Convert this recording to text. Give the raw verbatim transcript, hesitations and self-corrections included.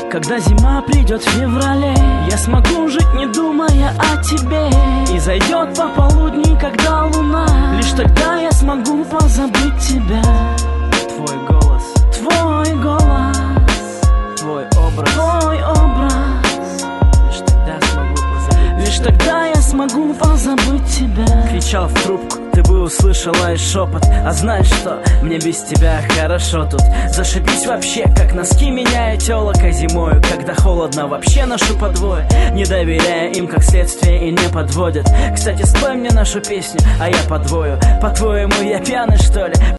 Когда зима придет в феврале, я смогу жить, не думая о тебе. И зайдет пополудни, когда луна, лишь тогда я смогу позабыть тебя. Твой голос, твой голос, твой образ, твой образ. Лишь тогда смогу позабыть, лишь тогда я смогу позабыть тебя. Кричал в трубку, ты бы услышала и шепот. А знаешь что, мне без тебя хорошо тут. Зашибись вообще, как носки меняю тёлок. А зимою, когда холодно, вообще ношу по двое. Не доверяя им как следствие и не подводят. Кстати, спой мне нашу песню, а я подвою. По-твоему, я пьяный что ли?